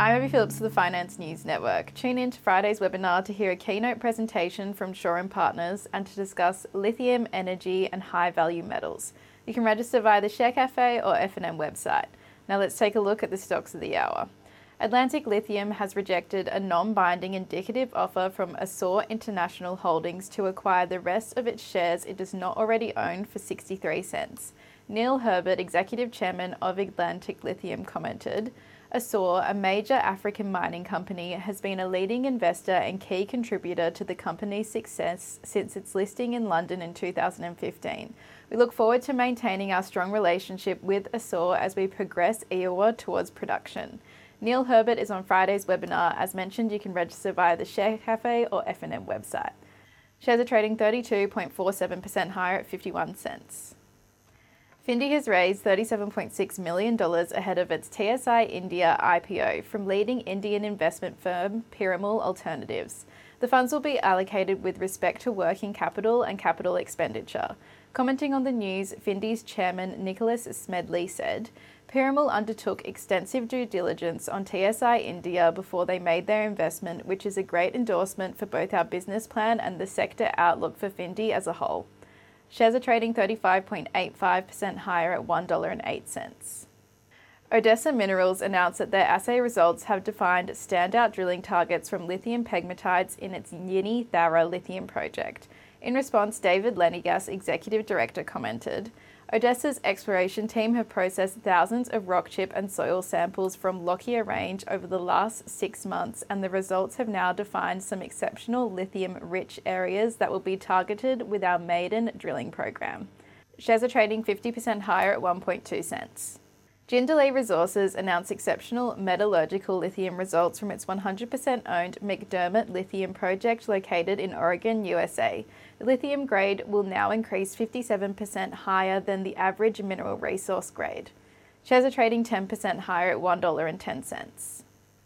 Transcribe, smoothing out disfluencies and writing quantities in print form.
I'm Abby Phillips of the Finance News Network. Tune in to Friday's webinar to hear a keynote presentation from Shaw and Partners and to discuss lithium, energy and high-value metals. You can register via the Share Cafe or F&M website. Now let's take a look at the stocks of the hour. Atlantic Lithium has rejected a non-binding indicative offer from Assur International Holdings to acquire the rest of its shares it does not already own for 63 cents. Neil Herbert, Executive Chairman of Atlantic Lithium, commented, Assur, a major African mining company, has been a leading investor and key contributor to the company's success since its listing in London in 2015. We look forward to maintaining our strong relationship with Assur as we progress Eowa towards production. Neil Herbert is on Friday's webinar. As mentioned, you can register via the Share Cafe or F&M website. Shares are trading 32.47% higher at 51 cents. Findi has raised $37.6 million ahead of its TSI India IPO from leading Indian investment firm Piramal Alternatives. The funds will be allocated with respect to working capital and capital expenditure. Commenting on the news, Findi's chairman Nicholas Smedley said, Piramal undertook extensive due diligence on TSI India before they made their investment, which is a great endorsement for both our business plan and the sector outlook for Findi as a whole. Shares are trading 35.85% higher at $1.08. Odessa Minerals announced that their assay results have defined standout drilling targets from lithium pegmatites in its Yini Thara lithium project. In response, David Lenigas, Executive Director, commented, Odessa's exploration team have processed thousands of rock chip and soil samples from Lockyer Range over the last 6 months, and the results have now defined some exceptional lithium-rich areas that will be targeted with our maiden drilling program. Shares are trading 50% higher at 1.2 cents. Jindalee Resources announced exceptional metallurgical lithium results from its 100% owned McDermott Lithium project located in Oregon, USA. The lithium grade will now increase 57% higher than the average mineral resource grade. Shares are trading 10% higher at $1.10.